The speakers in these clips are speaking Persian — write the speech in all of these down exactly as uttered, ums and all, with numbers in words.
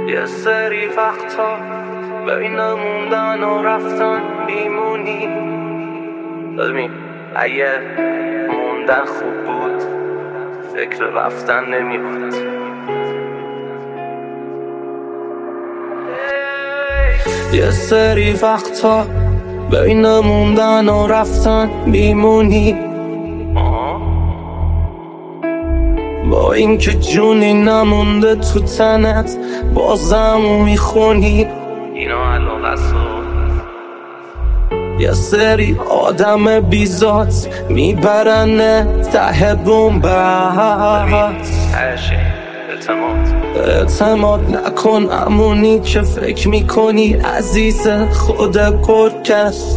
یه سری وقتا بین موندن و رفتن میمونی. ببین اگه موندن خوب بود فکر رفتن نمیبود. یه سری وقتا بین موندن و رفتن میمونی، با اینکه جونی نمونده تو تنت بازم میخونی. اینا علاقه یه سری آدم بیزات میبرن ته بومبت. اعتماد نکن امونی که فکر میکنی عزیز خود کرکس.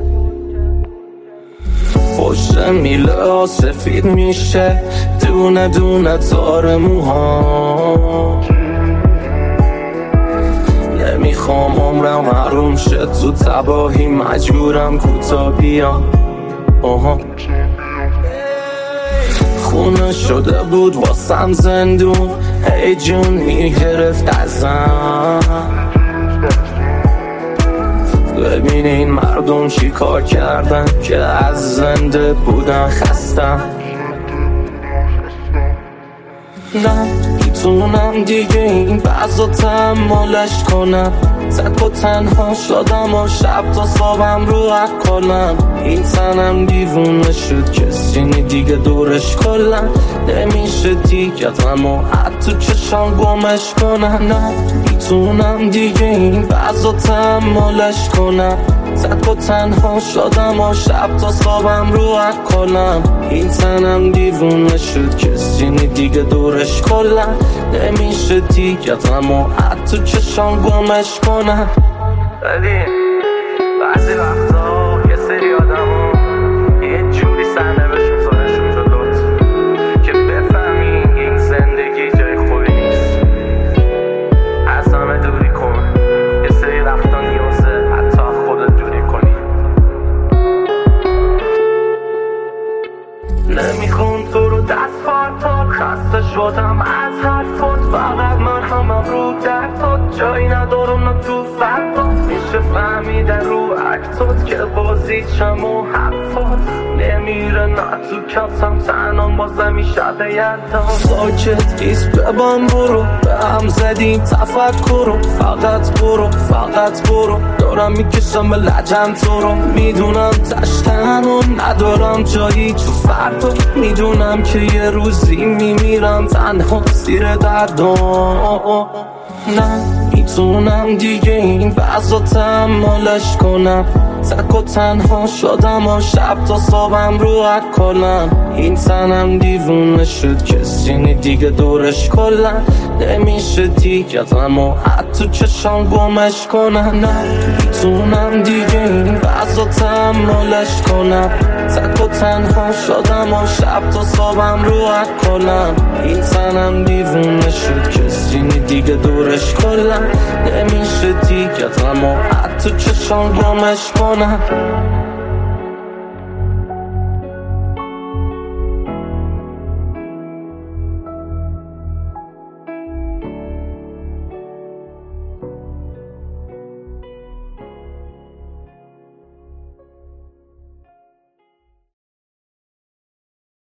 پشت میله سفید میشه دونه دونه تار موها. نمیخوام عمرم حروم شه تو تباهی، مجبورم کوتا بیام. آها خونه شده بود واسم زندون، ای جون میگرفت ازم. ببین این مردم چی کار کردن که از زنده بودن خستم. نه میتونم دیگه این وضع تحملش کنم، تک و تنها شدم و شب تا صبحم رو کنم. این تنم دیوونه شد کسی دیگه دورش کلم نمیشه دیگه تمام حتی چشم گمش کنم. نه میتونم دیگه این وضع تحملش کنم، تک و تنها شدم و شب تا صبحم رو کنم. این تنم دیوونه شد کسی دیگه دورش کلم نمیشه دیگه تمام حتی چشم گمش کنم. ولی بعضی وقتا یه سری آدم ها یه جوری سرنوشت میذارشون جلوت که بفهمی این زندگی جای خوبی نیست. از همه دوری کن، یه سری وقتا نیازه حتی خودت دوری کنی. نمیخون تو رو دست پارتان، خسته شدم از حرفات، فقط من همم رو دردات، جایی ندارم نه تو فردا. میشه فهمیدن رو اکتات که بازی چم و حرفات نمیره نه تو کتم، تنام بازم این شب یدم. ساکت ایست ببن برو، به هم زدیم تفکر رو، فقط برو فقط برو، دارم میکشم به لجن تو رو. میدونم تشتن و ندارم جایی تو فردا، میدونم که یه روزی میمیرم تنها زیر دردم. نه میتونم دیگه این وضع تحملش کنم، تک و تنها شدم و شب تا صبحم رو کنم. این تنم دیوونه شد کسی دیگه دورش کلم نمیشه دیگه تمام حتی چشم گمش کنم. نه میتونم دیگه این وضع تحملش کنم، تک و تنها شدم و شب تا صبحم رو کنم. این تنم دیوونه شد کسی دیگه دورش کلم نمیشه دیگه تمام حتی چشم گمش کنم.